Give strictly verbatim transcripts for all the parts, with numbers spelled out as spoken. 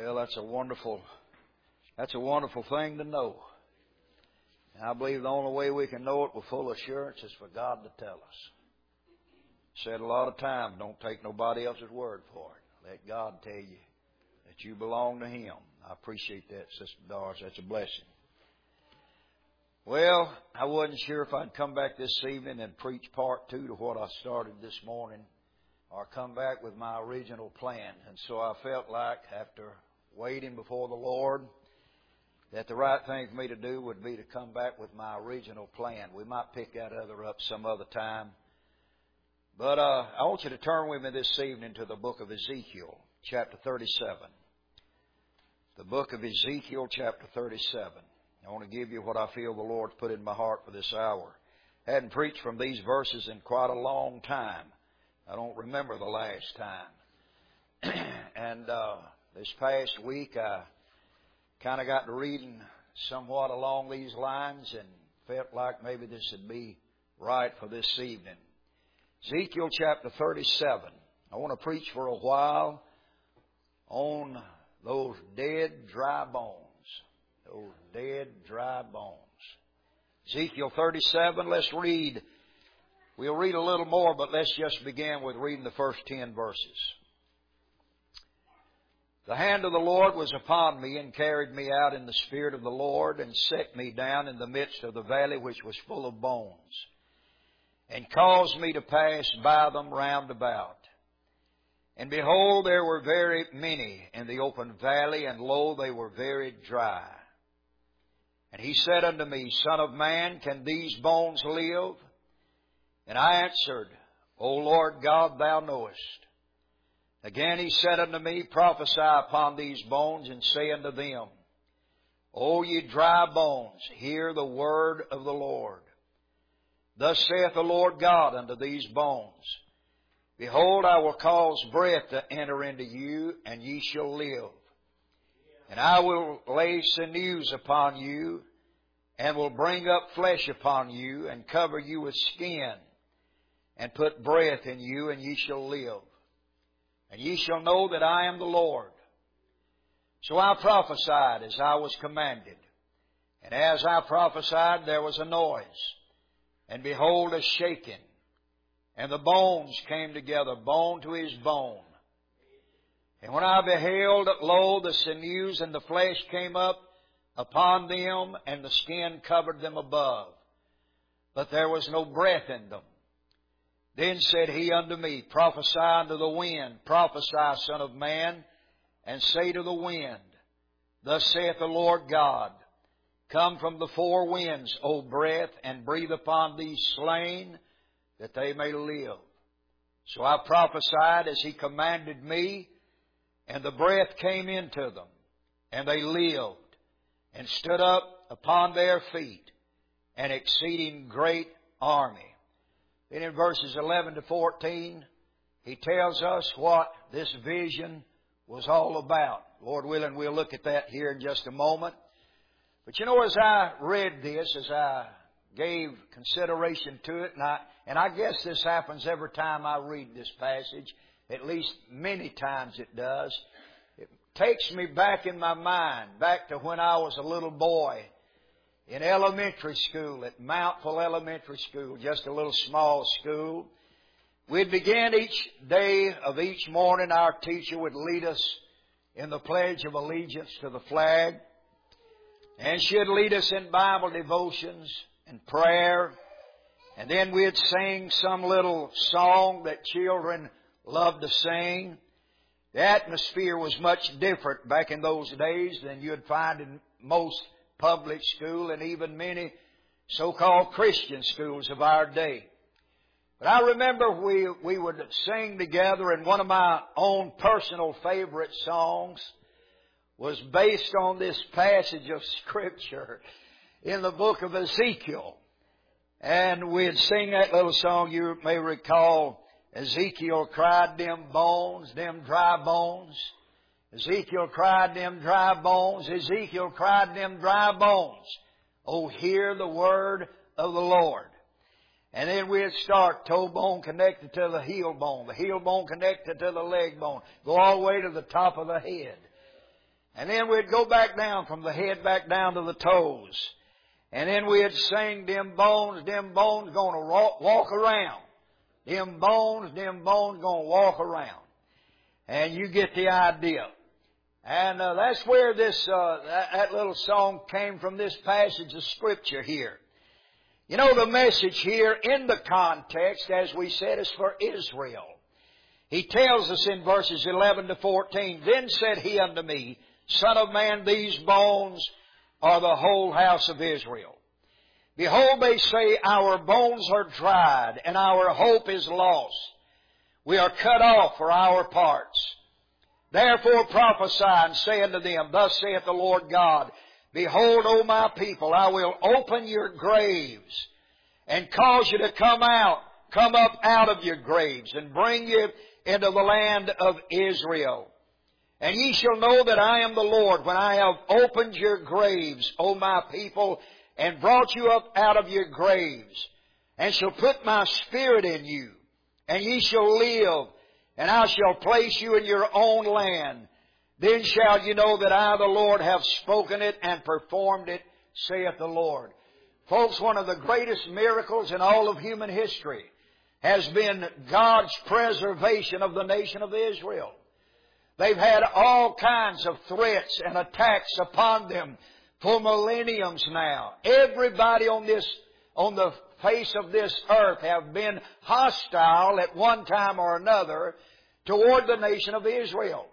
Well, that's a wonderful, that's a wonderful thing to know. And I believe the only way we can know it with full assurance is for God to tell us. Said a lot of times, don't take nobody else's word for it. Let God tell you that you belong to Him. I appreciate that, Sister Doris. That's a blessing. Well, I wasn't sure if I'd come back this evening and preach part two to what I started this morning, or come back with my original plan. And so I felt like, after waiting before the Lord, that the right thing for me to do would be to come back with my original plan. We might pick that other up some other time. But uh, I want you to turn with me this evening to the book of Ezekiel, chapter thirty-seven. The book of Ezekiel, chapter thirty-seven. I want to give you what I feel the Lord's put in my heart for this hour. I hadn't preached from these verses in quite a long time. I don't remember the last time. and uh, this past week I kind of got to reading somewhat along these lines and felt like maybe this would be right for this evening. Ezekiel chapter thirty-seven. I want to preach for a while on those dead, dry bones. Those dead, dry bones. Ezekiel thirty-seven, let's read. We'll read a little more, but let's just begin with reading the first ten verses. The hand of the Lord was upon me and carried me out in the Spirit of the Lord and set me down in the midst of the valley which was full of bones, and caused me to pass by them round about. And behold, there were very many in the open valley, and lo, they were very dry. And he said unto me, Son of man, can these bones live? And I answered, O Lord God, thou knowest. Again he said unto me, Prophesy upon these bones, and say unto them, O ye dry bones, hear the word of the Lord. Thus saith the Lord God unto these bones, Behold, I will cause breath to enter into you, and ye shall live. And I will lay sinews upon you, and will bring up flesh upon you, and cover you with skin, and put breath in you, and ye shall live. And ye shall know that I am the Lord. So I prophesied as I was commanded. And as I prophesied, there was a noise, and behold, a shaking. And the bones came together, bone to his bone. And when I beheld, lo, the sinews and the flesh came up upon them, and the skin covered them above. But there was no breath in them. Then said he unto me, Prophesy unto the wind, prophesy, Son of man, and say to the wind, Thus saith the Lord God, Come from the four winds, O breath, and breathe upon these slain, that they may live. So I prophesied as he commanded me, and the breath came into them, and they lived, and stood up upon their feet, an exceeding great army. Then in verses eleven to fourteen, he tells us what this vision was all about. Lord willing, we'll look at that here in just a moment. But you know, as I read this, as I gave consideration to it, and I, and I guess this happens every time I read this passage, at least many times it does, it takes me back in my mind, back to when I was a little boy in elementary school at Mountville Elementary School, just a little small school. We'd begin each day of each morning, our teacher would lead us in the Pledge of Allegiance to the flag, and she'd lead us in Bible devotions and prayer, and then we'd sing some little song that children loved to sing. The atmosphere was much different back in those days than you'd find in most public school and even many so-called Christian schools of our day. But I remember we, we would sing together, and one of my own personal favorite songs was based on this passage of Scripture in the book of Ezekiel. And we'd sing that little song, you may recall, Ezekiel cried them bones, them dry bones. Ezekiel cried them dry bones. Ezekiel cried them dry bones. Oh, hear the word of the Lord. And then we'd start toe bone connected to the heel bone, the heel bone connected to the leg bone, go all the way to the top of the head. And then we'd go back down from the head back down to the toes. And then we'd sing, them bones, them bones gonna walk around. Them bones, them bones gonna walk around. And you get the idea. And uh, that's where this uh, that, that little song came from, this passage of Scripture here. You know, the message here in the context, as we said, is for Israel. He tells us in verses eleven to fourteen, Then said he unto me, Son of man, these bones are the whole house of Israel. Behold, they say, Our bones are dried, and our hope is lost. We are cut off for our parts. Therefore prophesy, and say unto them, Thus saith the Lord God, Behold, O my people, I will open your graves, and cause you to come out, come up out of your graves, and bring you into the land of Israel. And ye shall know that I am the Lord, when I have opened your graves, O my people, and brought you up out of your graves, and shall put my Spirit in you, and ye shall live, and I shall place you in your own land. Then shall you know that I, the Lord, have spoken it and performed it, saith the Lord. Folks, one of the greatest miracles in all of human history has been God's preservation of the nation of Israel. They've had all kinds of threats and attacks upon them for millenniums now. Everybody on this, on the face of this earth have been hostile at one time or another toward the nation of Israel.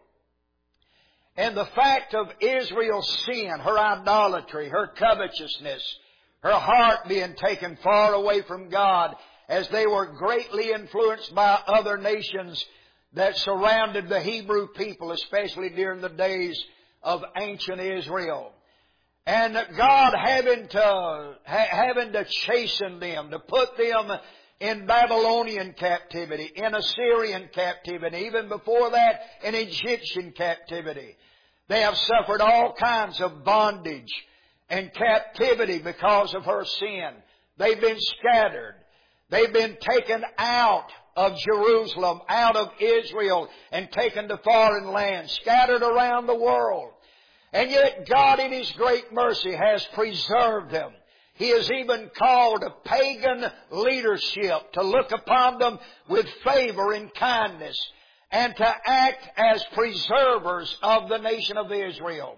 And the fact of Israel's sin, her idolatry, her covetousness, her heart being taken far away from God as they were greatly influenced by other nations that surrounded the Hebrew people, especially during the days of ancient Israel. And God having to, ha, having to chasten them, to put them in Babylonian captivity, in Assyrian captivity, even before that in Egyptian captivity. They have suffered all kinds of bondage and captivity because of her sin. They've been scattered. They've been taken out of Jerusalem, out of Israel, and taken to foreign lands, scattered around the world. And yet God in His great mercy has preserved them. He has even called a pagan leadership to look upon them with favor and kindness and to act as preservers of the nation of Israel.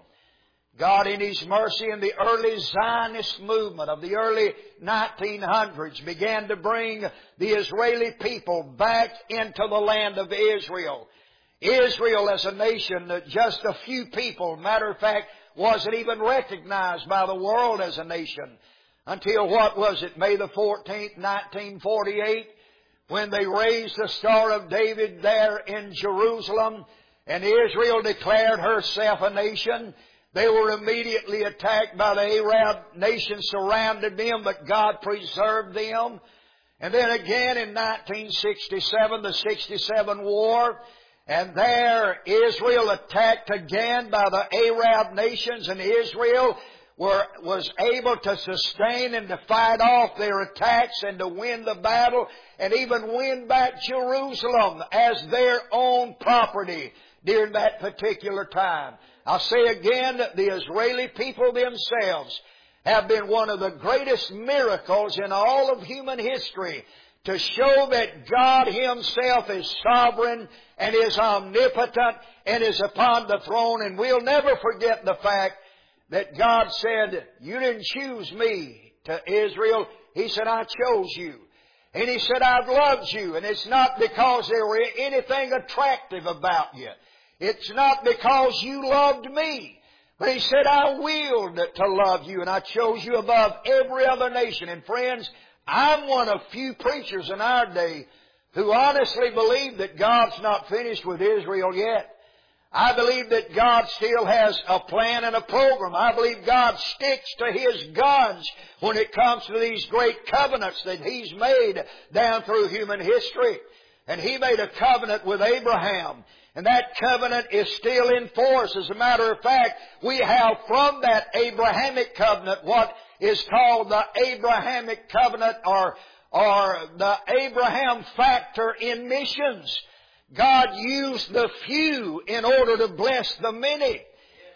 God in His mercy in the early Zionist movement of the early nineteen hundreds began to bring the Israeli people back into the land of Israel. Israel as a nation that just a few people, matter of fact, wasn't even recognized by the world as a nation until, what was it, May the fourteenth, nineteen forty-eight, when they raised the Star of David there in Jerusalem and Israel declared herself a nation. They were immediately attacked by the Arab nation, surrounded them, but God preserved them. And then again in nineteen sixty-seven, the sixty-seven war, and there Israel attacked again by the Arab nations, and Israel were, was able to sustain and to fight off their attacks and to win the battle and even win back Jerusalem as their own property during that particular time. I'll say again that the Israeli people themselves have been one of the greatest miracles in all of human history to show that God Himself is sovereign and is omnipotent and is upon the throne. And we'll never forget the fact that God said, you didn't choose me to Israel. He said, I chose you. And He said, I've loved you. And it's not because there were anything attractive about you. It's not because you loved me. But He said, I willed to love you, and I chose you above every other nation. And friends, I'm one of few preachers in our day who honestly believe that God's not finished with Israel yet. I believe that God still has a plan and a program. I believe God sticks to His guns when it comes to these great covenants that He's made down through human history. And He made a covenant with Abraham. And that covenant is still in force. As a matter of fact, we have from that Abrahamic covenant what is called the Abrahamic covenant or, or the Abraham factor in missions. God used the few in order to bless the many.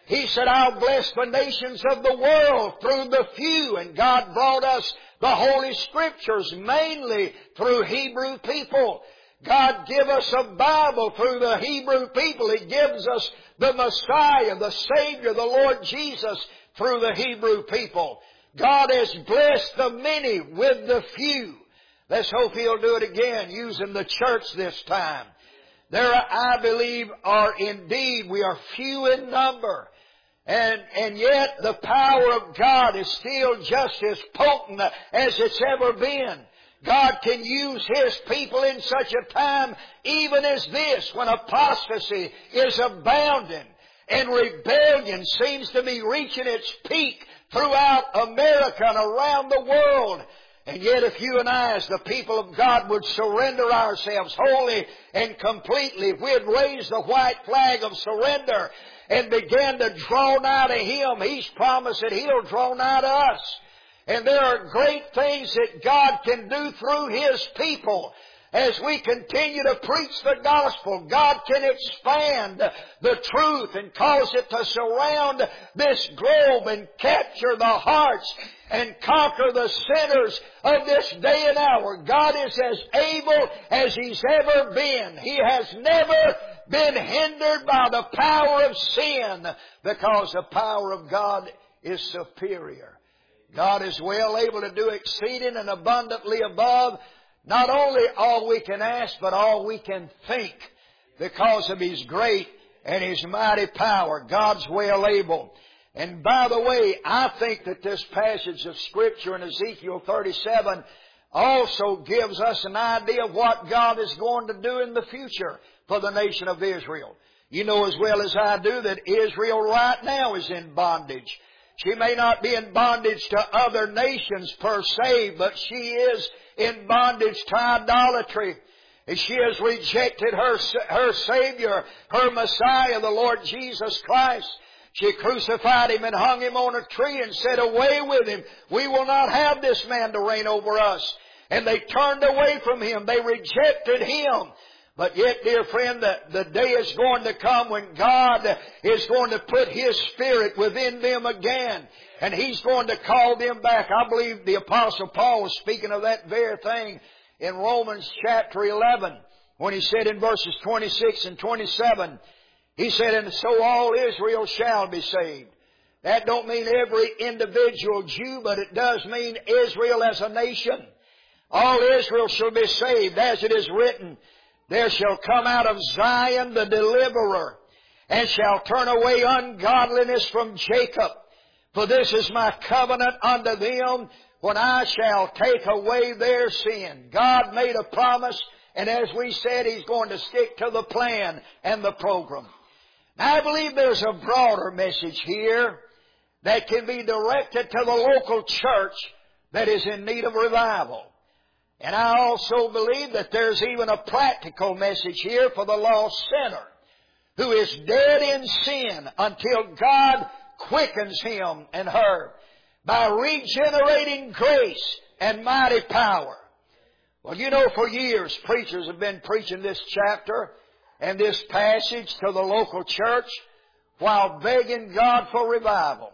He said, I'll bless the nations of the world through the few. And God brought us the Holy Scriptures mainly through Hebrew people. God give us a Bible through the Hebrew people. He gives us the Messiah, the Savior, the Lord Jesus through the Hebrew people. God has blessed the many with the few. Let's hope He'll do it again using the church this time. There, I believe, are indeed, we are few in number. And, and yet the power of God is still just as potent as it's ever been. God can use His people in such a time even as this, when apostasy is abounding and rebellion seems to be reaching its peak throughout America and around the world. And yet if you and I, as the people of God, would surrender ourselves wholly and completely, if we'd raise the white flag of surrender and begin to draw nigh to Him, He's promised that He'll draw nigh to us. And there are great things that God can do through His people. As we continue to preach the gospel, God can expand the truth and cause it to surround this globe and capture the hearts and conquer the sinners of this day and hour. God is as able as He's ever been. He has never been hindered by the power of sin, because the power of God is superior. God is well able to do exceeding and abundantly above not only all we can ask, but all we can think, because of His great and His mighty power. God's well able. And by the way, I think that this passage of Scripture in Ezekiel thirty-seven also gives us an idea of what God is going to do in the future for the nation of Israel. You know as well as I do that Israel right now is in bondage. She may not be in bondage to other nations per se, but she is in bondage to idolatry. And she has rejected her, her Savior, her Messiah, the Lord Jesus Christ. She crucified Him and hung Him on a tree and said, away with Him. We will not have this man to reign over us. And they turned away from Him. They rejected Him. But yet, dear friend, the, the day is going to come when God is going to put His Spirit within them again. And He's going to call them back. I believe the Apostle Paul was speaking of that very thing in Romans chapter eleven, when he said in verses twenty-six and twenty-seven, he said, and so all Israel shall be saved. That don't mean every individual Jew, but it does mean Israel as a nation. All Israel shall be saved, as it is written, there shall come out of Zion the deliverer, and shall turn away ungodliness from Jacob. For this is my covenant unto them, when I shall take away their sin. God made a promise, and as we said, He's going to stick to the plan and the program. Now, I believe there's a broader message here that can be directed to the local church that is in need of revival. And I also believe that there's even a practical message here for the lost sinner who is dead in sin until God quickens him and her by regenerating grace and mighty power. Well, you know, for years preachers have been preaching this chapter and this passage to the local church while begging God for revival.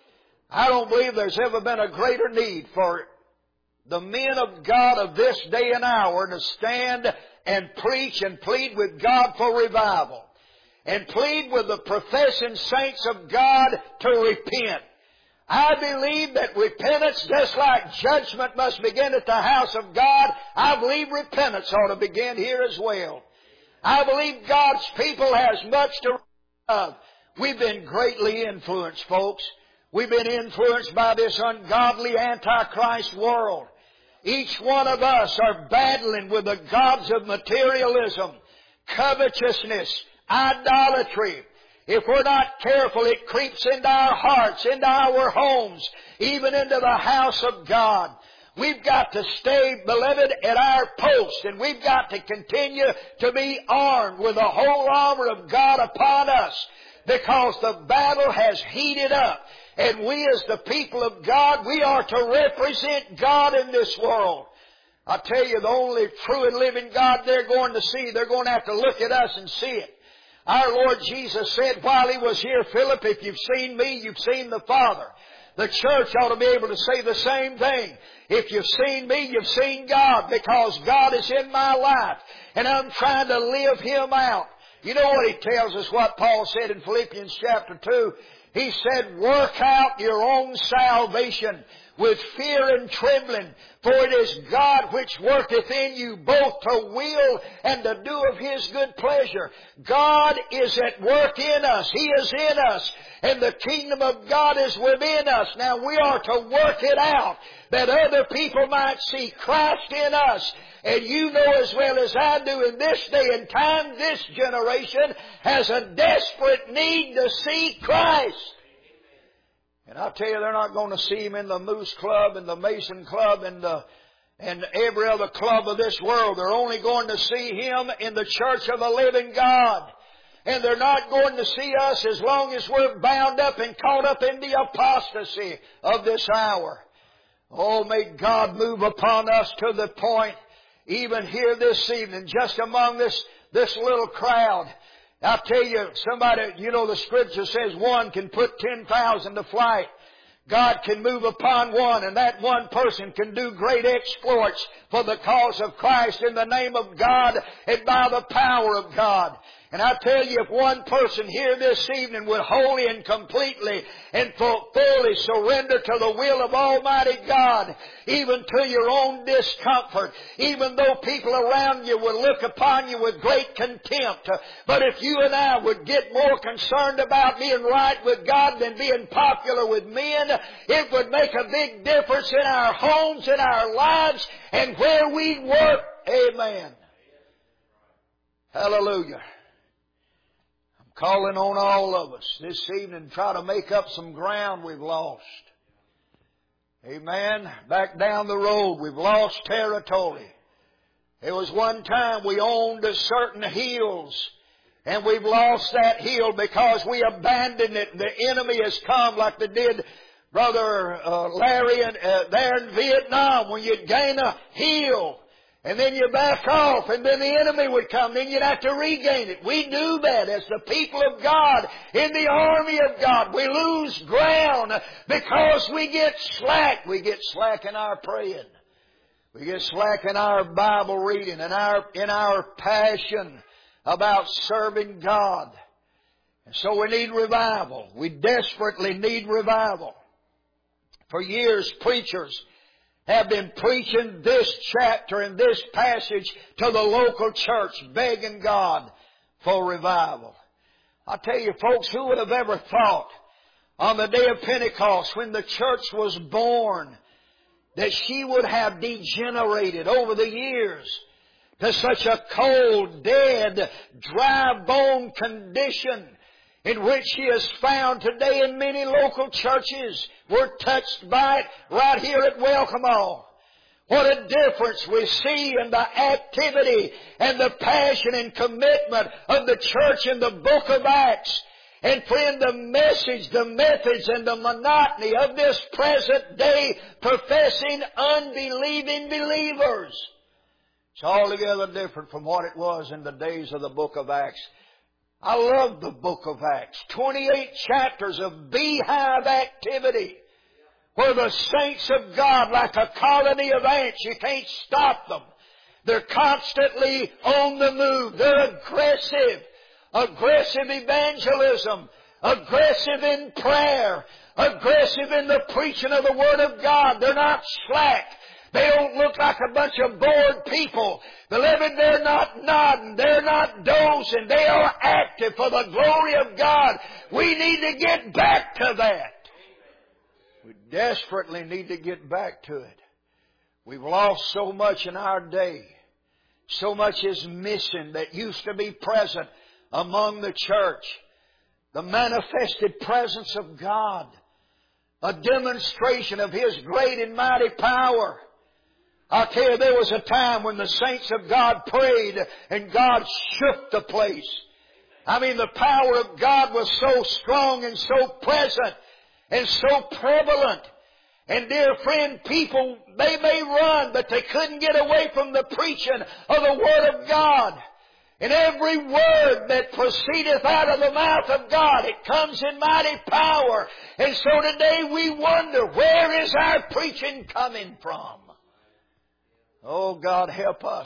I don't believe there's ever been a greater need for the men of God of this day and hour to stand and preach and plead with God for revival. And plead with the professing saints of God to repent. I believe that repentance, just like judgment must begin at the house of God, I believe repentance ought to begin here as well. I believe God's people has much to love. We've been greatly influenced, folks. We've been influenced by this ungodly Antichrist world. Each one of us are battling with the gods of materialism, covetousness, idolatry. If we're not careful, it creeps into our hearts, into our homes, even into the house of God. We've got to stay, beloved, at our post, and we've got to continue to be armed with the whole armor of God upon us, because the battle has heated up. And we as the people of God, we are to represent God in this world. I tell you, the only true and living God they're going to see, they're going to have to look at us and see it. Our Lord Jesus said while He was here, Philip, if you've seen me, you've seen the Father. The church ought to be able to say the same thing. If you've seen me, you've seen God, because God is in my life, and I'm trying to live Him out. You know what He tells us, what Paul said in Philippians chapter two? He said, work out your own salvation with fear and trembling, for it is God which worketh in you both to will and to do of His good pleasure. God is at work in us. He is in us. And the kingdom of God is within us. Now we are to work it out that other people might see Christ in us. And you know as well as I do, in this day and time, this generation has a desperate need to see Christ. And I'll tell you, they're not going to see Him in the Moose Club and the Mason Club and the, and every other club of this world. They're only going to see Him in the church of the living God. And they're not going to see us as long as we're bound up and caught up in the apostasy of this hour. Oh, may God move upon us to the point, even here this evening, just among this, this little crowd. I'll tell you, somebody, you know, the Scripture says one can put ten thousand to flight. God can move upon one, and that one person can do great exploits for the cause of Christ in the name of God and by the power of God. And I tell you, if one person here this evening would wholly and completely and fully surrender to the will of Almighty God, even to your own discomfort, even though people around you would look upon you with great contempt, but if you and I would get more concerned about being right with God than being popular with men, it would make a big difference in our homes, in our lives, and where we work. Amen. Hallelujah. Calling on all of us this evening to try to make up some ground we've lost. Amen. Back down the road, we've lost territory. There was one time we owned a certain hills, and we've lost that hill because we abandoned it, and the enemy has come like they did Brother uh, Larry and, uh, there in Vietnam, when you'd gain a hill, and then you back off, and then the enemy would come. Then you'd have to regain it. We do that as the people of God, in the army of God. We lose ground because we get slack. We get slack in our praying. We get slack in our Bible reading and our, in our passion about serving God. And so we need revival. We desperately need revival. For years, preachers have been preaching this chapter and this passage to the local church, begging God for revival. I tell you, folks, who would have ever thought on the day of Pentecost, when the church was born, that she would have degenerated over the years to such a cold, dead, dry bone condition in which she is found today in many local churches. We're touched by it right here at Welcome All. What a difference we see in the activity and the passion and commitment of the church in the book of Acts. And friend, the message, the methods, and the monotony of this present day professing, unbelieving believers. It's altogether different from what it was in the days of the book of Acts. I love the book of Acts. twenty-eight chapters of beehive activity, where the saints of God, like a colony of ants, you can't stop them. They're constantly on the move. They're aggressive. Aggressive evangelism. Aggressive in prayer. Aggressive in the preaching of the Word of God. They're not slack. They don't look like a bunch of bored people. Beloved, they're not nodding. They're not dozing. They are active for the glory of God. We need to get back to that. We desperately need to get back to it. We've lost so much in our day. So much is missing that used to be present among the church. The manifested presence of God. A demonstration of His great and mighty power. I'll tell you, there was a time when the saints of God prayed and God shook the place. I mean, the power of God was so strong and so present and so prevalent. And dear friend, people, they may run, but they couldn't get away from the preaching of the Word of God. And every word that proceedeth out of the mouth of God, it comes in mighty power. And so today we wonder, where is our preaching coming from? Oh, God, help us.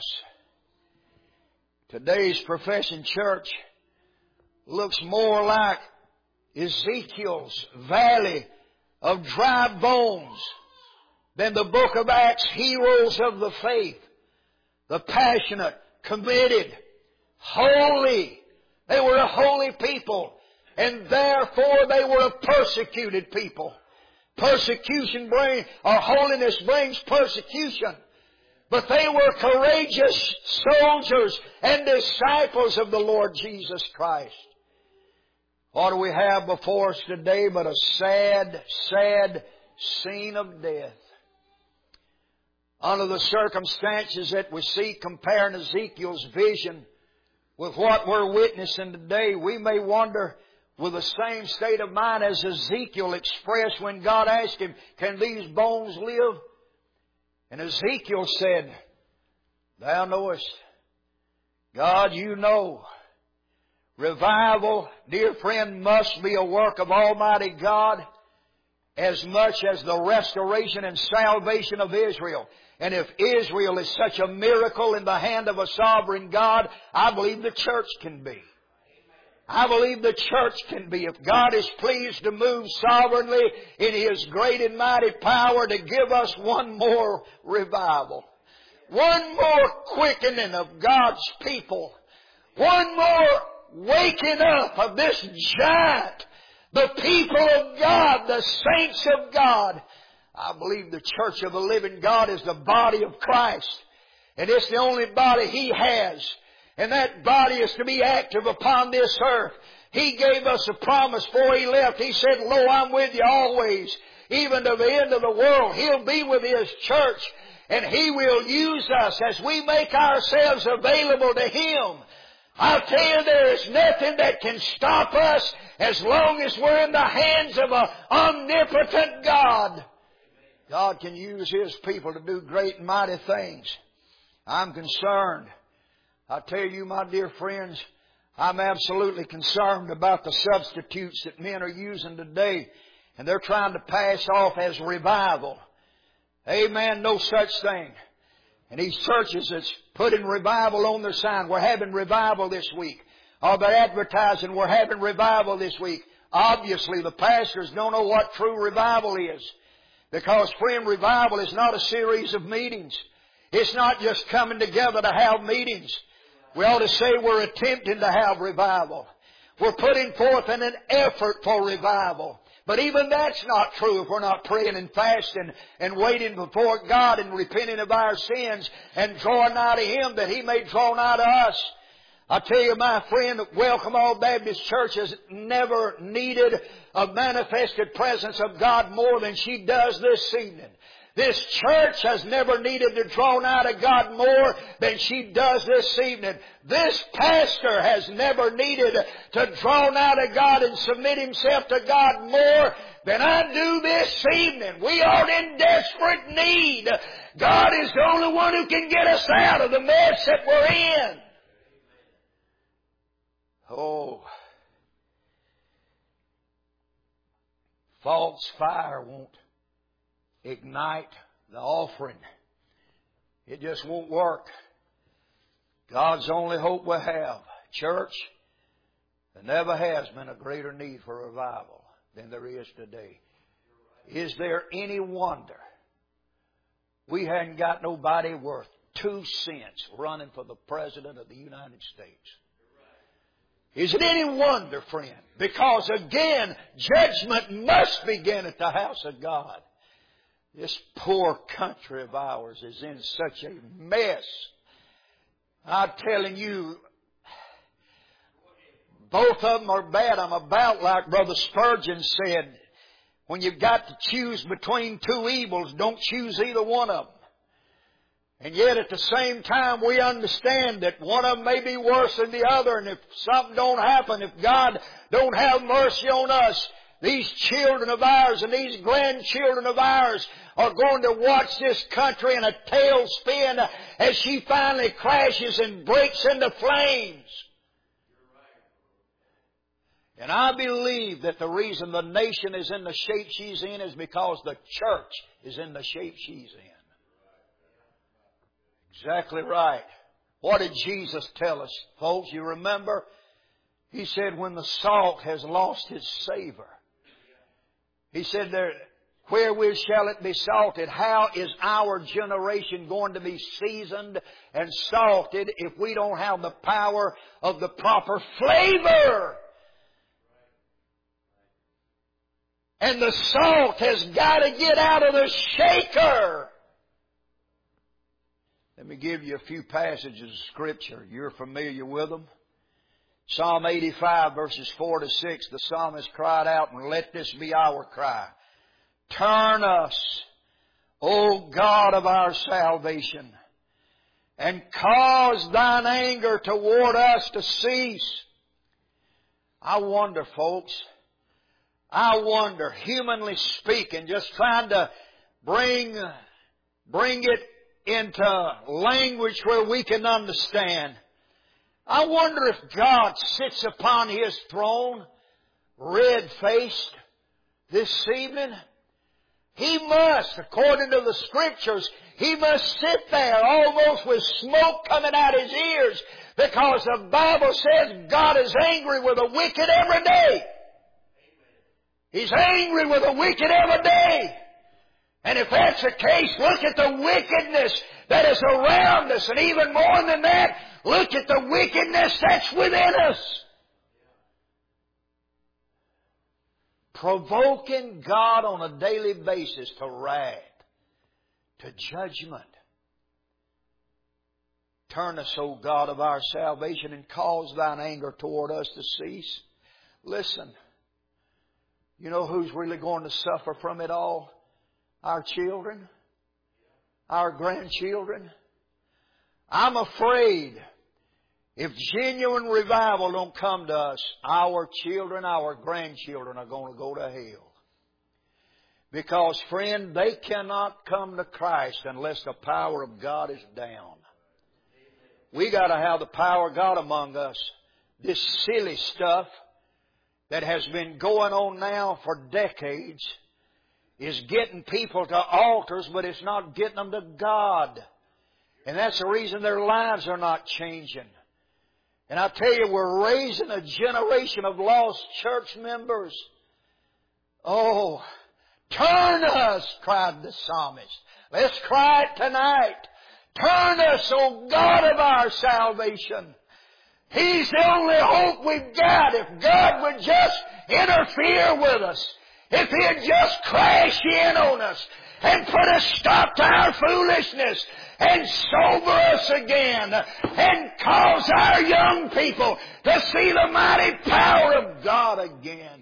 Today's professing church looks more like Ezekiel's valley of dry bones than the book of Acts heroes of the faith. The passionate, committed, holy. They were a holy people, and therefore they were a persecuted people. Persecution brings, or holiness brings persecution. But they were courageous soldiers and disciples of the Lord Jesus Christ. What do we have before us today but a sad, sad scene of death? Under the circumstances that we see, comparing Ezekiel's vision with what we're witnessing today, we may wonder, with the same state of mind as Ezekiel expressed when God asked him, can these bones live? And Ezekiel said, Thou knowest. God, you know. Revival, dear friend, must be a work of Almighty God as much as the restoration and salvation of Israel. And if Israel is such a miracle in the hand of a sovereign God, I believe the church can be. I believe the church can be. If God is pleased to move sovereignly in His great and mighty power to give us one more revival. One more quickening of God's people. One more waking up of this giant. The people of God, the saints of God. I believe the church of the living God is the body of Christ. And it's the only body He has. And that body is to be active upon this earth. He gave us a promise before He left. He said, Lo, I'm with you always, even to the end of the world. He'll be with His church, and He will use us as we make ourselves available to Him. I'll tell you, there is nothing that can stop us as long as we're in the hands of an omnipotent God. God can use His people to do great and mighty things. I'm concerned. I tell you, my dear friends, I'm absolutely concerned about the substitutes that men are using today. And they're trying to pass off as revival. Amen. No such thing. And these churches that's putting revival on their sign. We're having revival this week. Or they're advertising, we're having revival this week. Obviously, the pastors don't know what true revival is. Because, friend, revival is not a series of meetings. It's not just coming together to have meetings. We ought to say we're attempting to have revival. We're putting forth in an effort for revival. But even that's not true if we're not praying and fasting and waiting before God and repenting of our sins and drawing nigh to Him that He may draw nigh to us. I tell you, my friend, Welcome All Baptist Church has never needed a manifested presence of God more than she does this evening. This church has never needed to draw nigh to God more than she does this evening. This pastor has never needed to draw nigh to God and submit himself to God more than I do this evening. We are in desperate need. God is the only one who can get us out of the mess that we're in. Oh, false fire won't ignite the offering. It just won't work. God's only hope we have. Church, there never has been a greater need for revival than there is today. Is there any wonder we hadn't got nobody worth two cents running for the President of the United States? Is it any wonder, friend? Because again, judgment must begin at the house of God. This poor country of ours is in such a mess. I'm telling you, both of them are bad. I'm about like Brother Spurgeon said, when you've got to choose between two evils, don't choose either one of them. And yet at the same time we understand that one of them may be worse than the other, and if something don't happen, if God don't have mercy on us, these children of ours and these grandchildren of ours are going to watch this country in a tailspin as she finally crashes and breaks into flames. And I believe that the reason the nation is in the shape she's in is because the church is in the shape she's in. Exactly right. What did Jesus tell us, folks? You remember? He said when the salt has lost its savor. He said there, wherewith shall it be salted? How is our generation going to be seasoned and salted if we don't have the power of the proper flavor? And the salt has got to get out of the shaker. Let me give you a few passages of Scripture. You're familiar with them. Psalm eighty-five, verses four to six, the psalmist cried out, and let this be our cry. Turn us, O God of our salvation, and cause thine anger toward us to cease. I wonder, folks, I wonder, humanly speaking, just trying to bring, bring it into language where we can understand. I wonder if God sits upon His throne, red-faced, this evening. He must, according to the Scriptures, He must sit there almost with smoke coming out His ears, because the Bible says God is angry with the wicked every day. He's angry with the wicked every day. And if that's the case, look at the wickedness that is around us. And even more than that, look at the wickedness that's within us. Provoking God on a daily basis to wrath, to judgment. Turn us, O God of our salvation, and cause thine anger toward us to cease. Listen, you know who's really going to suffer from it all? Our children, our grandchildren. I'm afraid if genuine revival don't come to us, our children, our grandchildren are going to go to hell. Because, friend, they cannot come to Christ unless the power of God is down. We got to have the power of God among us. This silly stuff that has been going on now for decades is getting people to altars, but it's not getting them to God. And that's the reason their lives are not changing. And I tell you, we're raising a generation of lost church members. Oh, turn us, cried the psalmist. Let's cry it tonight. Turn us, O God of our salvation. He's the only hope we've got. If God would just interfere with us, if He'd just crash in on us and put a stop to our foolishness and sober us again and cause our young people to see the mighty power of God again.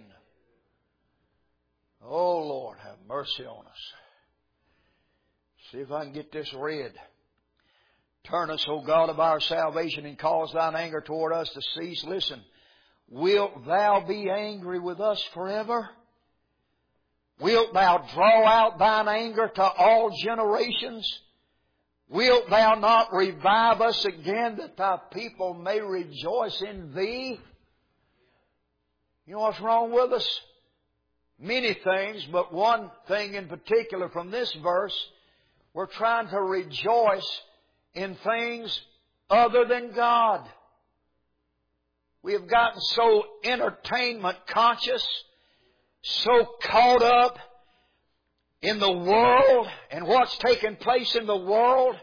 Oh, Lord, have mercy on us. See if I can get this read. Turn us, O God of our salvation, and cause thine anger toward us to cease. Listen, wilt thou be angry with us forever? Wilt thou draw out thine anger to all generations? Wilt thou not revive us again, that thy people may rejoice in thee? You know what's wrong with us? Many things, but one thing in particular from this verse, we're trying to rejoice in things other than God. We have gotten so entertainment conscious, so caught up in the world and what's taking place in the world.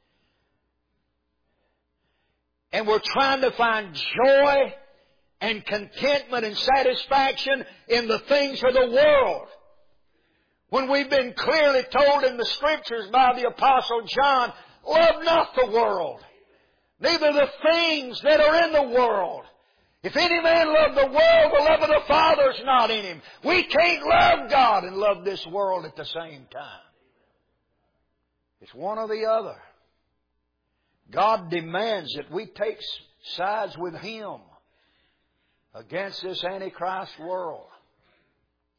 And we're trying to find joy and contentment and satisfaction in the things of the world. When we've been clearly told in the Scriptures by the Apostle John, love not the world, neither the things that are in the world. If any man love the world, the love of the Father is not in him. We can't love God and love this world at the same time. It's one or the other. God demands that we take sides with Him against this Antichrist world.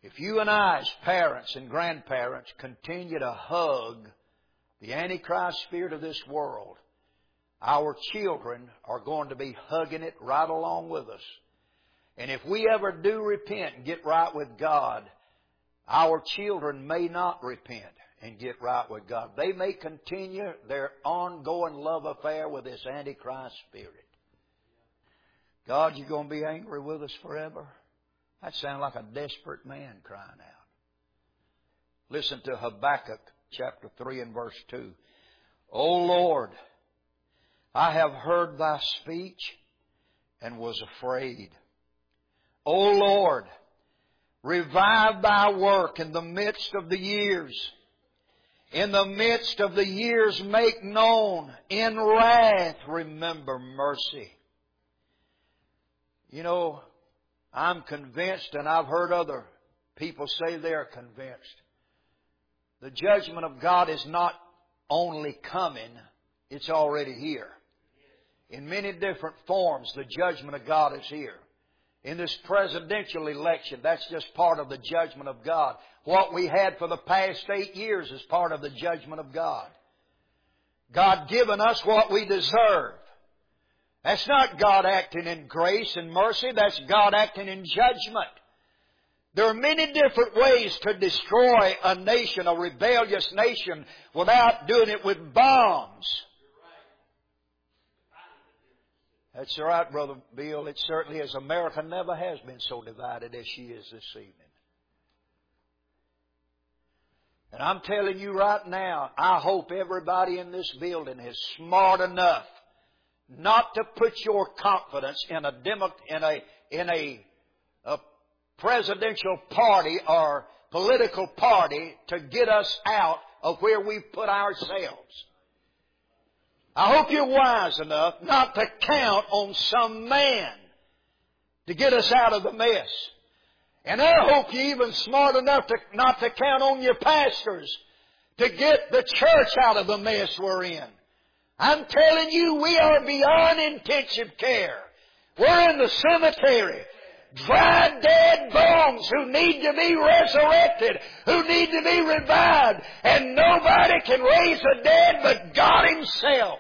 If you and I as parents and grandparents continue to hug the Antichrist spirit of this world, our children are going to be hugging it right along with us. And if we ever do repent and get right with God, our children may not repent and get right with God. They may continue their ongoing love affair with this Antichrist spirit. God, you're going to be angry with us forever? That sounds like a desperate man crying out. Listen to Habakkuk chapter three and verse two. O Lord, I have heard thy speech and was afraid. O Lord, revive thy work in the midst of the years. In the midst of the years make known. In wrath remember mercy. You know, I'm convinced, and I've heard other people say they're convinced, the judgment of God is not only coming, it's already here. In many different forms, the judgment of God is here. In this presidential election, that's just part of the judgment of God. What we had for the past eight years is part of the judgment of God. God given us what we deserve. That's not God acting in grace and mercy. That's God acting in judgment. There are many different ways to destroy a nation, a rebellious nation, without doing it with bombs. That's right, Brother Bill. It certainly is. America never has been so divided as she is this evening. And I'm telling you right now, I hope everybody in this building is smart enough not to put your confidence in a demo, in a in a, a presidential party or political party to get us out of where we put ourselves. I hope you're wise enough not to count on some man to get us out of the mess. And I hope you're even smart enough to not to count on your pastors to get the church out of the mess we're in. I'm telling you, we are beyond intensive care. We're in the cemetery. Dry, dead bones who need to be resurrected, who need to be revived. And nobody can raise the dead but God Himself.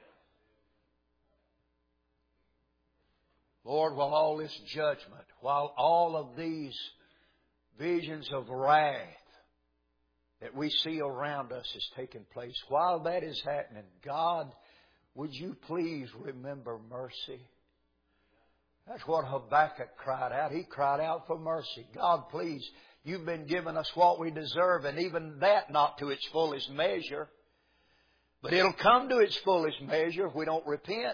Lord, while all this judgment, while all of these visions of wrath that we see around us is taking place, while that is happening, God, would you please remember mercy? That's what Habakkuk cried out. He cried out for mercy. God, please, you've been giving us what we deserve, and even that not to its fullest measure. But it'll come to its fullest measure if we don't repent.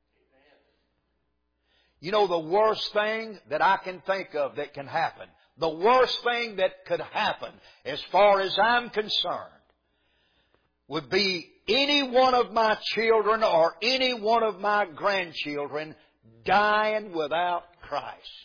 You know, the worst thing that I can think of that can happen, the worst thing that could happen, as far as I'm concerned, would be any one of my children or any one of my grandchildren dying without Christ.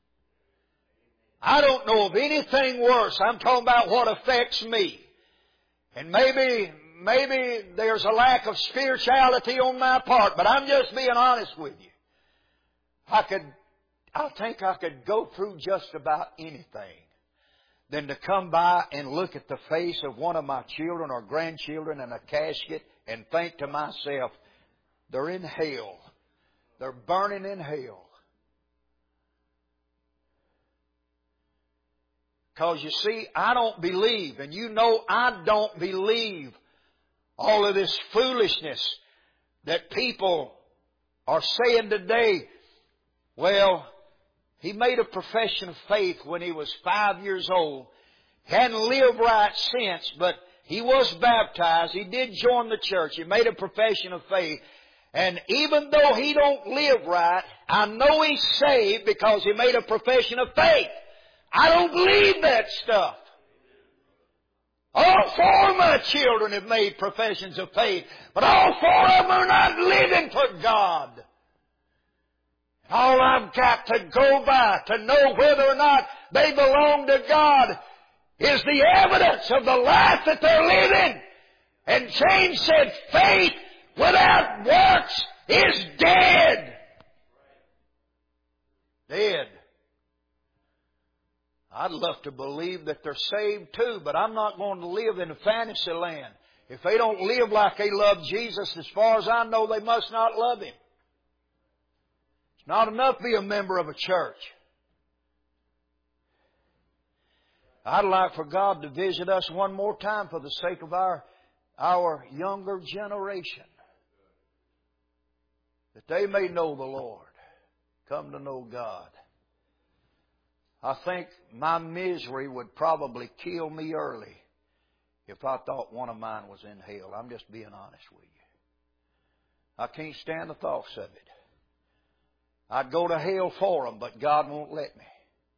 I don't know of anything worse. I'm talking about what affects me. And maybe, maybe there's a lack of spirituality on my part, but I'm just being honest with you. I could, I think I could go through just about anything than to come by and look at the face of one of my children or grandchildren in a casket and think to myself, they're in hell. They're burning in hell. Because you see, I don't believe, and you know I don't believe all of this foolishness that people are saying today. Well, he made a profession of faith when he was five years old. He hadn't lived right since, but he was baptized. He did join the church. He made a profession of faith. And even though he don't live right, I know he's saved because he made a profession of faith. I don't believe that stuff. All four of my children have made professions of faith, but all four of them are not living for God. All I've got to go by to know whether or not they belong to God is the evidence of the life that they're living. And James said, faith without works is dead. Dead. I'd love to believe that they're saved too, but I'm not going to live in a fantasy land. If they don't live like they love Jesus, as far as I know, they must not love Him. It's not enough to be a member of a church. I'd like for God to visit us one more time for the sake of our, our younger generation. That they may know the Lord, come to know God. I think my misery would probably kill me early if I thought one of mine was in hell. I'm just being honest with you. I can't stand the thoughts of it. I'd go to hell for them, but God won't let me.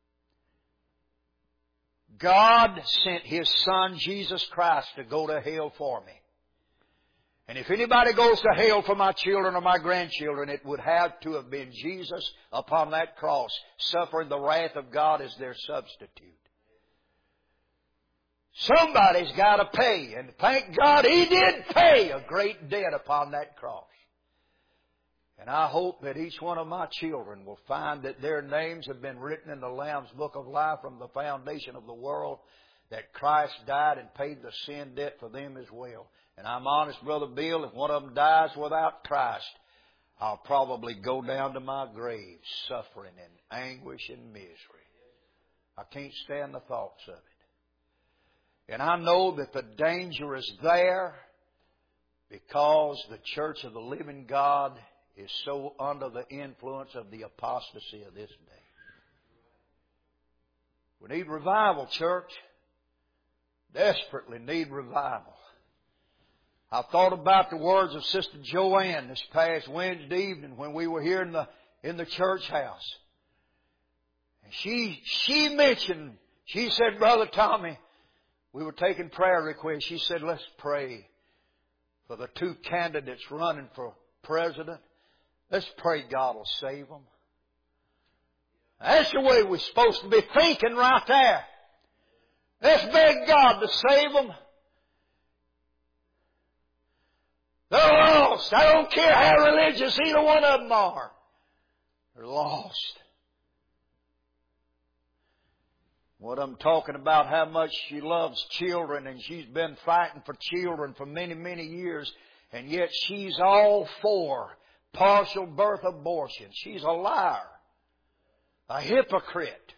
God sent His Son, Jesus Christ, to go to hell for me. And if anybody goes to hell for my children or my grandchildren, it would have to have been Jesus upon that cross, suffering the wrath of God as their substitute. Somebody's got to pay, and thank God He did pay a great debt upon that cross. And I hope that each one of my children will find that their names have been written in the Lamb's Book of Life from the foundation of the world, that Christ died and paid the sin debt for them as well. And I'm honest, Brother Bill, if one of them dies without Christ, I'll probably go down to my grave suffering in anguish and misery. I can't stand the thoughts of it. And I know that the danger is there because the Church of the Living God is so under the influence of the apostasy of this day. We need revival, church. Desperately need revival. I thought about the words of Sister Joanne this past Wednesday evening when we were here in the in the church house. And she she mentioned, she said, Brother Tommy, we were taking prayer requests. She said, let's pray for the two candidates running for president. Let's pray God will save them. That's the way we're supposed to be thinking right there. Let's beg God to save them. They're lost. I don't care how religious either one of them are. They're lost. What I'm talking about, how much she loves children, and she's been fighting for children for many, many years, and yet she's all for partial birth abortion. She's a liar, a hypocrite.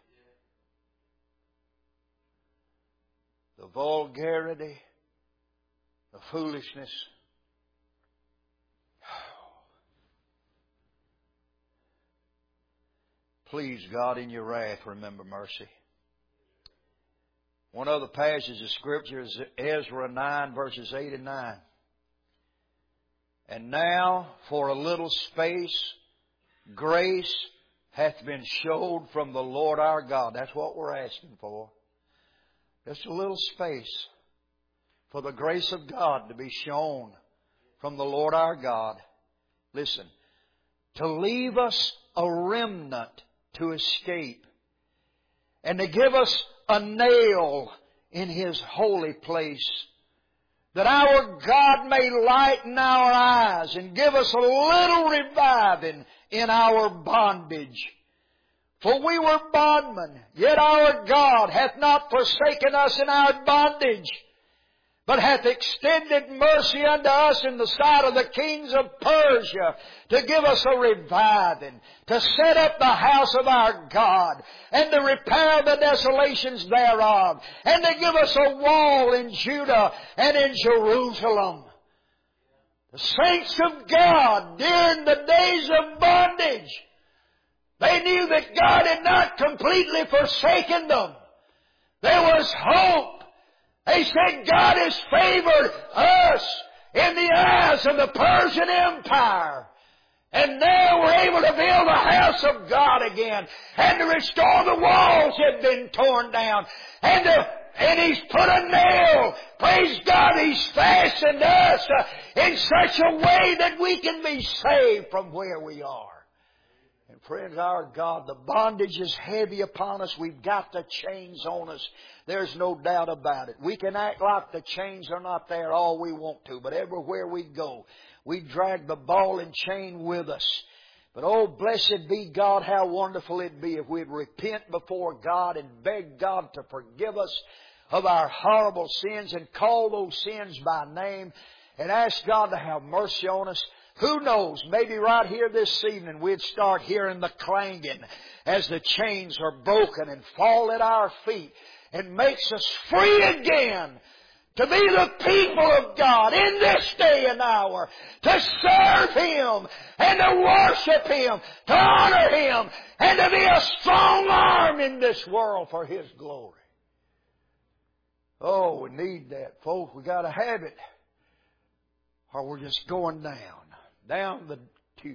The vulgarity, the foolishness. Please, God, in your wrath, remember mercy. One other passage of Scripture is Ezra nine, verses eight and nine. And now, for a little space, grace hath been showed from the Lord our God. That's what we're asking for. Just a little space for the grace of God to be shown from the Lord our God. Listen, to leave us a remnant to escape, and to give us a nail in His holy place, that our God may lighten our eyes and give us a little reviving in our bondage. For we were bondmen, yet our God hath not forsaken us in our bondage, but hath extended mercy unto us in the sight of the kings of Persia, to give us a reviving, to set up the house of our God, and to repair the desolations thereof, and to give us a wall in Judah and in Jerusalem. The saints of God during the days of bondage, they knew that God had not completely forsaken them. There was hope. They said, God has favored us in the eyes of the Persian Empire. And now we're able to build the house of God again, and to restore the walls that had been torn down. And, to, and He's put a nail, praise God, He's fastened us uh, in such a way that we can be saved from where we are. And friends, our God, the bondage is heavy upon us. We've got the chains on us. There's no doubt about it. We can act like the chains are not there all we want to, but everywhere we go, we drag the ball and chain with us. But oh, blessed be God, how wonderful it'd be if we'd repent before God and beg God to forgive us of our horrible sins and call those sins by name and ask God to have mercy on us. Who knows, maybe right here this evening we'd start hearing the clanging as the chains are broken and fall at our feet and makes us free again to be the people of God in this day and hour, to serve Him and to worship Him, to honor Him, and to be a strong arm in this world for His glory. Oh, we need that, folks. We got to have it, or we're just going down, down the tube.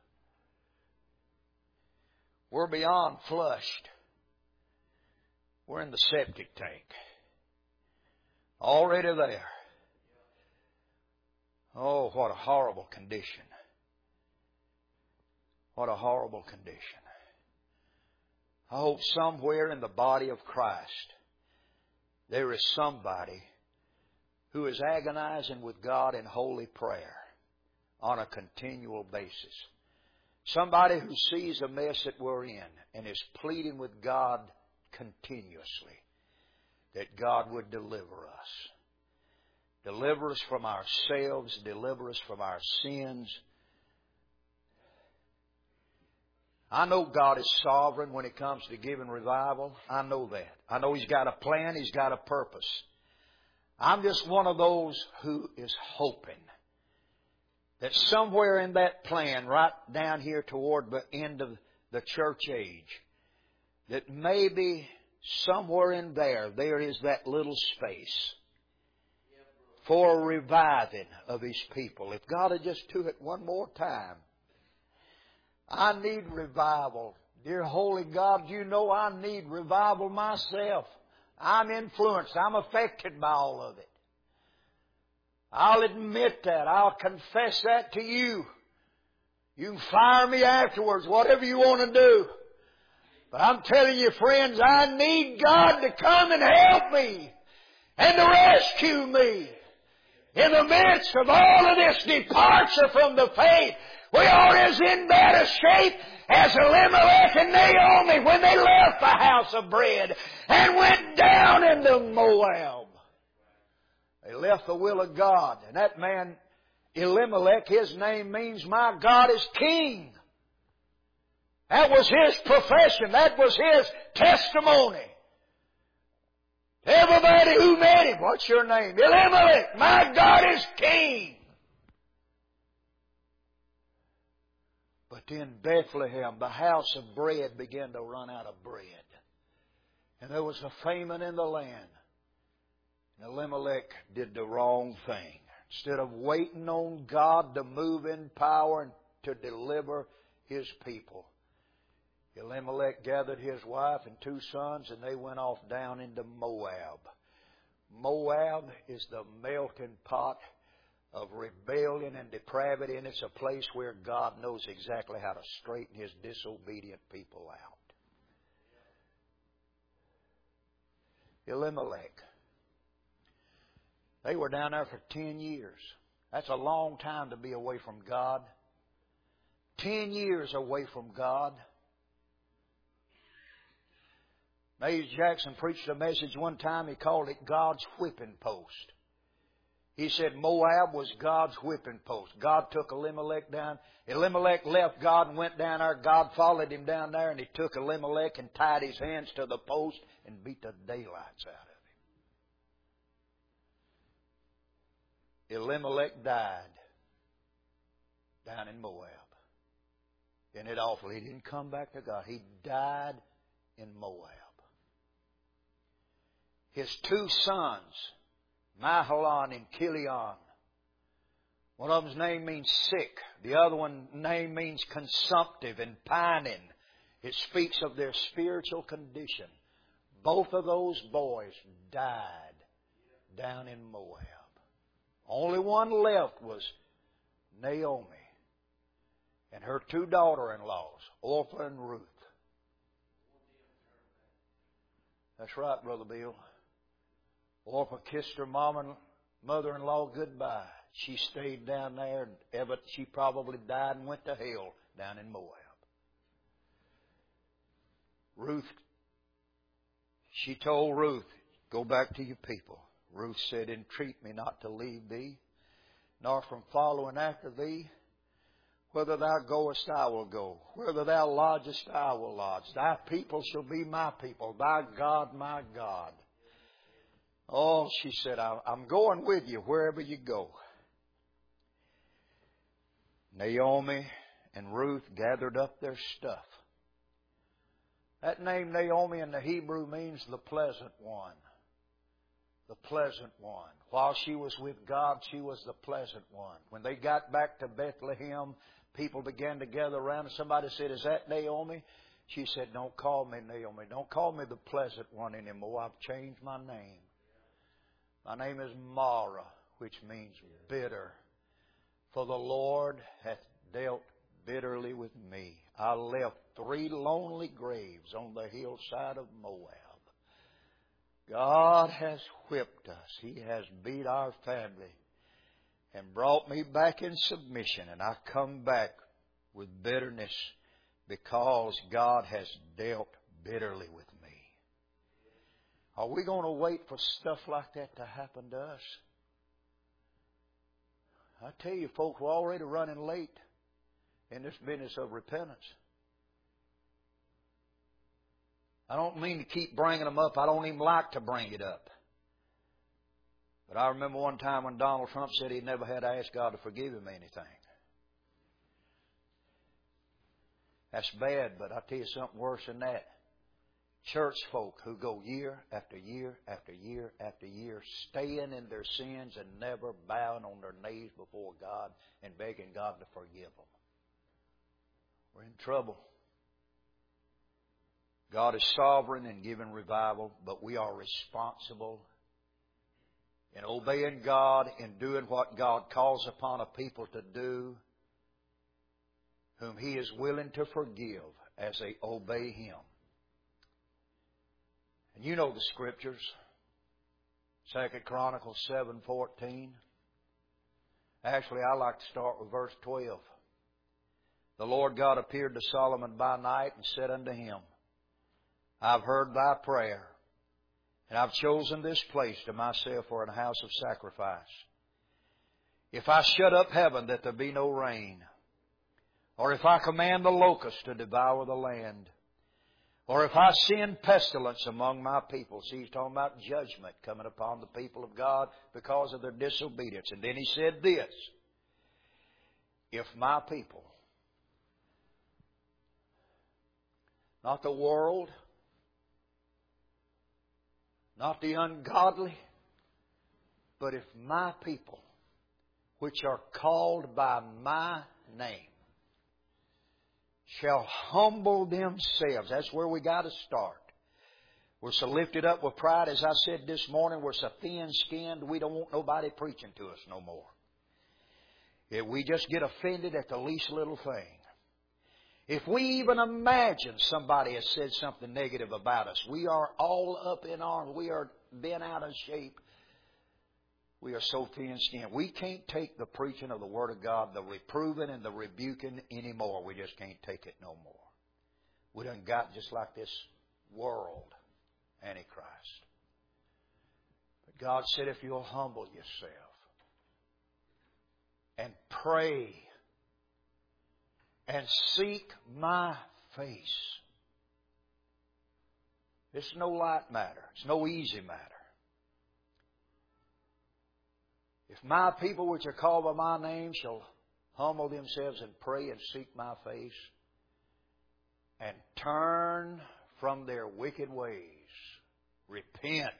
We're beyond flushed. We're in the septic tank. Already there. Oh, what a horrible condition. What a horrible condition. I hope somewhere in the body of Christ there is somebody who is agonizing with God in holy prayer on a continual basis. Somebody who sees the mess that we're in and is pleading with God continuously that God would deliver us. Deliver us from ourselves. Deliver us from our sins. I know God is sovereign when it comes to giving revival. I know that. I know He's got a plan. He's got a purpose. I'm just one of those who is hoping that somewhere in that plan, right down here toward the end of the church age, that maybe somewhere in there, there is that little space for a reviving of His people. If God had just took it one more time. I need revival. Dear Holy God, you know I need revival myself. I'm influenced. I'm affected by all of it. I'll admit that. I'll confess that to you. You can fire me afterwards, whatever you want to do. But I'm telling you, friends, I need God to come and help me and to rescue me. In the midst of all of this departure from the faith, we are as in bad a shape as Elimelech and Naomi when they left the house of bread and went down into Moab. They left the will of God. And that man, Elimelech, his name means, my God is King. That was his profession. That was his testimony. Everybody who met him, what's your name? Elimelech, my God is King. But in Bethlehem, the house of bread began to run out of bread. And there was a famine in the land. And Elimelech did the wrong thing. Instead of waiting on God to move in power and to deliver His people, Elimelech gathered his wife and two sons, and they went off down into Moab. Moab is the melting pot of rebellion and depravity, and it's a place where God knows exactly how to straighten His disobedient people out. Elimelech. They were down there for ten years. That's a long time to be away from God. Ten years away from God. Mays Jackson preached a message one time. He called it God's whipping post. He said Moab was God's whipping post. God took Elimelech down. Elimelech left God and went down there. God followed him down there, and He took Elimelech and tied his hands to the post and beat the daylights out of him. Elimelech died down in Moab. Isn't it awful? He didn't come back to God. He died in Moab. His two sons, Mahalan and Chilion. One of them's name means sick. The other one name means consumptive and pining. It speaks of their spiritual condition. Both of those boys died down in Moab. Only one left was Naomi and her two daughter-in-laws, Orpah and Ruth. That's right, Brother Bill. Orpah kissed her mom and mother-in-law goodbye. She stayed down there, and Evan, she probably died and went to hell down in Moab. Ruth, she told Ruth, go back to your people. Ruth said, entreat me not to leave thee, nor from following after thee. Whither thou goest, I will go. Whither thou lodgest, I will lodge. Thy people shall be my people. Thy God, my God. Oh, she said, I'm going with you wherever you go. Naomi and Ruth gathered up their stuff. That name Naomi in the Hebrew means the pleasant one. The pleasant one. While she was with God, she was the pleasant one. When they got back to Bethlehem, people began to gather around, and somebody said, is that Naomi? She said, don't call me Naomi. Don't call me the pleasant one anymore. I've changed my name. My name is Mara, which means bitter. For the Lord hath dealt bitterly with me. I left three lonely graves on the hillside of Moab. God has whipped us. He has beat our family and brought me back in submission. And I come back with bitterness because God has dealt bitterly with me. Are we going to wait for stuff like that to happen to us? I tell you, folks, we're already running late in this business of repentance. I don't mean to keep bringing them up. I don't even like to bring it up. But I remember one time when Donald Trump said he never had to ask God to forgive him anything. That's bad, but I'll tell you something worse than that. Church folk who go year after year after year after year staying in their sins and never bowing on their knees before God and begging God to forgive them. We're in trouble. God is sovereign in giving revival, but we are responsible in obeying God, in doing what God calls upon a people to do, whom He is willing to forgive as they obey Him. And you know the Scriptures. Second Chronicles seven fourteen. Actually, I like to start with verse twelve. The Lord God appeared to Solomon by night and said unto him, I've heard thy prayer, and I've chosen this place to myself for an house of sacrifice. If I shut up heaven that there be no rain, or if I command the locusts to devour the land, or if I send pestilence among my people. See, he's talking about judgment coming upon the people of God because of their disobedience. And then he said this, if my people, not the world, not the ungodly, but if my people, which are called by my name, shall humble themselves. That's where we got to start. We're so lifted up with pride, as I said this morning, we're so thin-skinned, we don't want nobody preaching to us no more. If we just get offended at the least little thing. If we even imagine somebody has said something negative about us, we are all up in arms. We are bent out of shape. We are so thin-skinned. We can't take the preaching of the Word of God, the reproving and the rebuking anymore. We just can't take it no more. We done got just like this world, Antichrist. But God said, if you'll humble yourself and pray and seek my face. It's no light matter. It's no easy matter. If my people which are called by my name shall humble themselves and pray and seek my face and turn from their wicked ways, repent,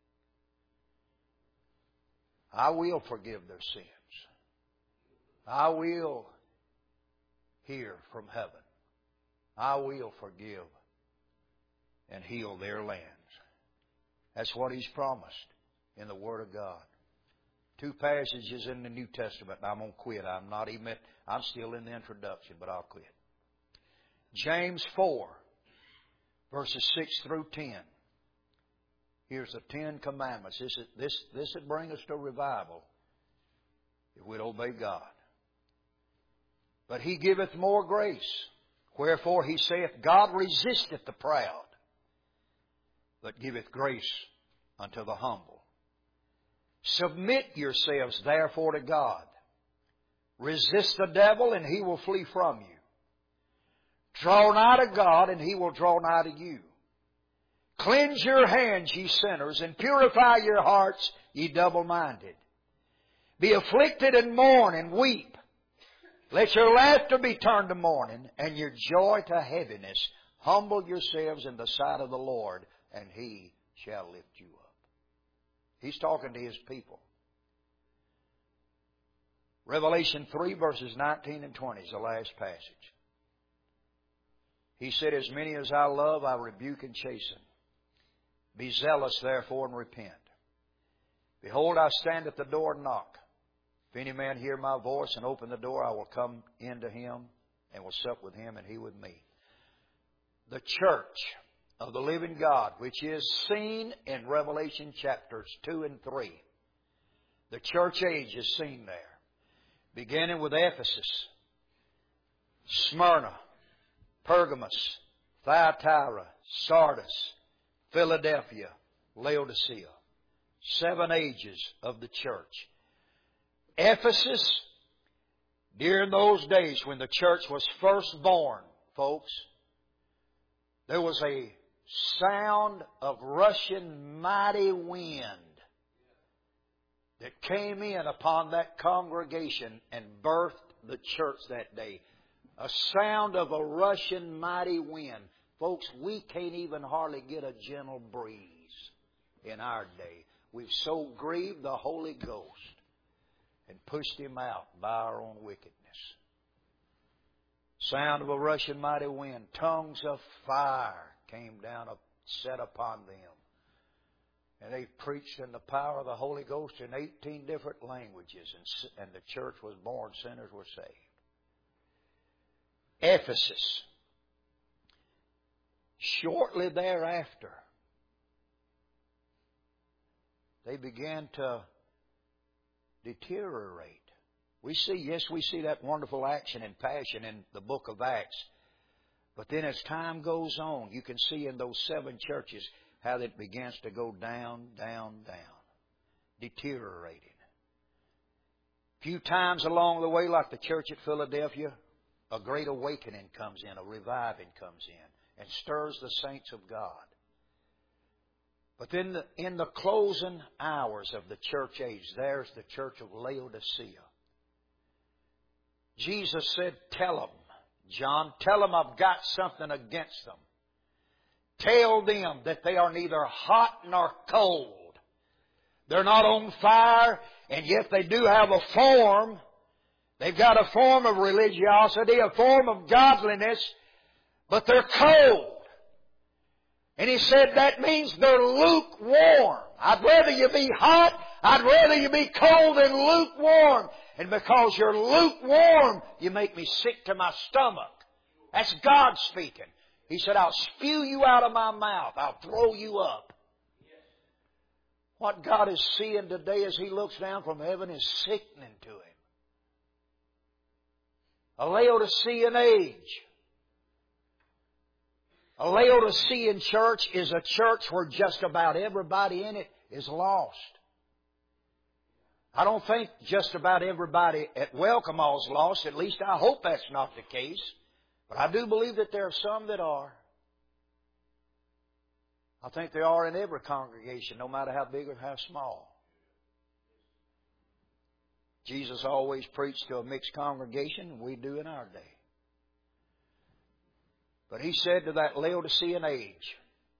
I will forgive their sins. I will hear from heaven. I will forgive and heal their lands. That's what He's promised in the Word of God. Two passages in the New Testament, and I'm going to quit. I'm not even, I'm still in the introduction, but I'll quit. James four, verses six through ten. Here's the Ten Commandments. This is, this, this would bring us to revival if we'd obey God. but He giveth more grace. Wherefore He saith, God resisteth the proud, but giveth grace unto the humble. Submit yourselves therefore to God. Resist the devil, and he will flee from you. Draw nigh to God, and He will draw nigh to you. Cleanse your hands, ye sinners, and purify your hearts, ye double-minded. Be afflicted and mourn and weep. Let your laughter be turned to mourning, and your joy to heaviness. Humble yourselves in the sight of the Lord, and He shall lift you up. He's talking to His people. Revelation three, verses nineteen and twenty is the last passage. He said, as many as I love, I rebuke and chasten. Be zealous, therefore, and repent. Behold, I stand at the door and knock. If any man hear my voice and open the door, I will come into him and will sup with him and he with me. The church of the living God, which is seen in Revelation chapters two and three. The church age is seen there. Beginning with Ephesus, Smyrna, Pergamos, Thyatira, Sardis, Philadelphia, Laodicea. Seven ages of the church. Ephesus, during those days when the church was first born, folks, there was a sound of rushing mighty wind that came in upon that congregation and birthed the church that day. A sound of a rushing mighty wind. Folks, we can't even hardly get a gentle breeze in our day. We've so grieved the Holy Ghost and pushed Him out by our own wickedness. Sound of a rushing mighty wind. Tongues of fire came down, set upon them. And they preached in the power of the Holy Ghost in eighteen different languages. And, and the church was born. Sinners were saved. Ephesus. Shortly thereafter, they began to deteriorate. We see, yes, we see that wonderful action and passion in the book of Acts. But then as time goes on, you can see in those seven churches how it begins to go down, down, down. Deteriorating. A few times along the way, like the church at Philadelphia, a great awakening comes in, a reviving comes in, and stirs the saints of God. But then the, in the closing hours of the church age, there's the church of Laodicea. Jesus said, tell them, John, tell them I've got something against them. Tell them that they are neither hot nor cold. They're not on fire, and yet they do have a form. They've got a form of religiosity, a form of godliness, but they're cold. And He said that means they're lukewarm. I'd rather you be hot. I'd rather you be cold than lukewarm. And because you're lukewarm, you make me sick to my stomach. That's God speaking. He said, I'll spew you out of my mouth. I'll throw you up. What God is seeing today as He looks down from heaven is sickening to Him. A Laodicean age. A Laodicean church is a church where just about everybody in it is lost. I don't think just about everybody at Welcome All's lost. At least I hope that's not the case. But I do believe that there are some that are. I think there are in every congregation, no matter how big or how small. Jesus always preached to a mixed congregation, and we do in our day. But He said to that Laodicean age,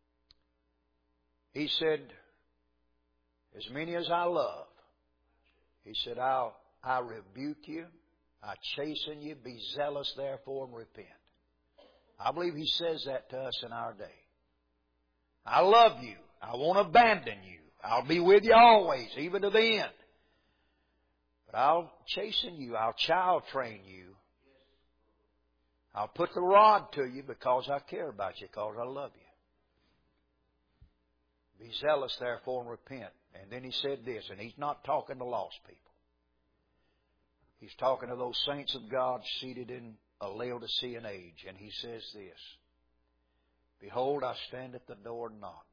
He said, as many as I love, He said, I'll, I rebuke you, I chasten you, be zealous therefore and repent. I believe He says that to us in our day. I love you. I won't abandon you. I'll be with you always, even to the end. But I'll chasten you. I'll child train you. I'll put the rod to you because I care about you, because I love you. Be zealous, therefore, and repent. And then He said this, and He's not talking to lost people. He's talking to those saints of God seated in a Laodicean age, and he says this, Behold, I stand at the door and knock.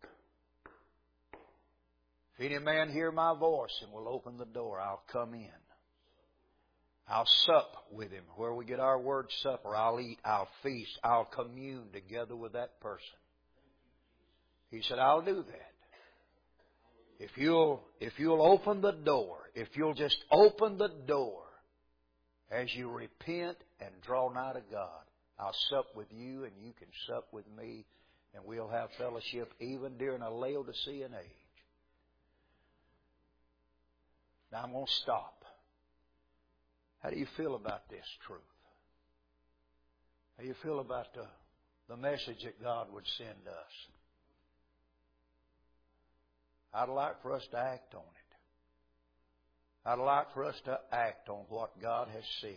If any man hear my voice and will open the door, I'll come in. I'll sup with him. Where we get our word supper, I'll eat, I'll feast, I'll commune together with that person. He said, I'll do that. If you'll, if you'll open the door, if you'll just open the door as you repent and draw nigh to God, I'll sup with you and you can sup with me, and we'll have fellowship even during a Laodicean age. Now I'm going to stop. How do you feel about this truth? How do you feel about the, the message that God would send us? I'd like for us to act on it. I'd like for us to act on what God has said.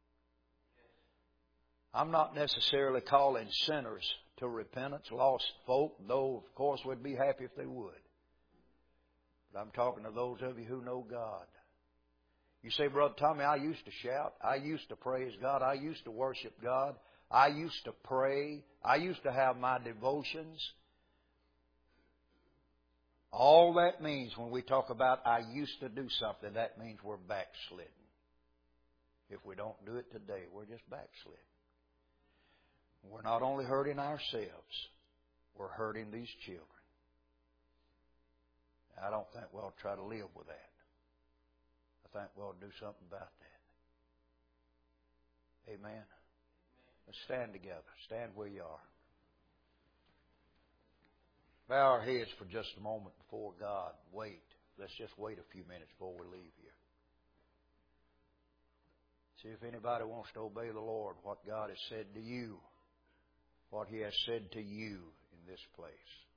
I'm not necessarily calling sinners to repentance, lost folk, though of course we'd be happy if they would. But I'm talking to those of you who know God. You say, Brother Tommy, I used to shout. I used to praise God. I used to worship God. I used to pray. I used to have my devotions. All that means when we talk about I used to do something, that means we're backslidden. If we don't do it today, we're just backslidden. We're not only hurting ourselves, we're hurting these children. I don't think we'll try to live with that. I think we'll do something about that. Amen. Let's stand together. Stand where you are. Bow our heads for just a moment before God. Wait. Let's just wait a few minutes before we leave here. See if anybody wants to obey the Lord, what God has said to you, what He has said to you in this place.